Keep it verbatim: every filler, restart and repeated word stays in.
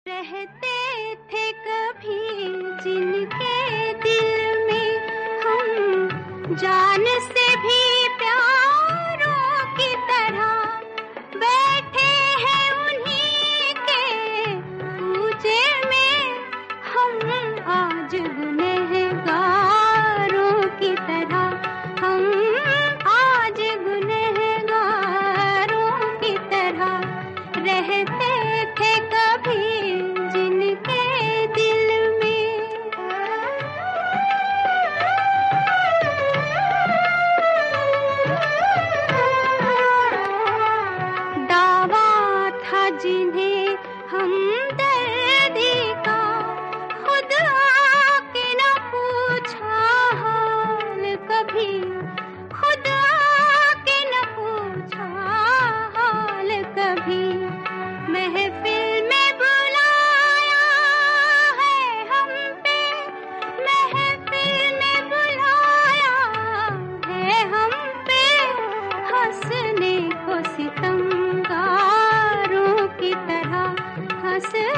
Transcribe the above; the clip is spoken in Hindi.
रहते थे कभी जिनके दिल में हम जान से भी प्यारों की तरह बैठे हैं उन्हीं के पूजे में हम आज गुनहगारों की तरह हम आज गुनहगारों की तरह रहते थे कभी जिन्हें हमदर्दी का खुद आके न पूछा हाल कभी, खुद आके न पूछा हाल कभी। महफिल में बुलाया है हम पे, महफिल में बुलाया है हम पे, हंसने को सितमगारों की तरह हंस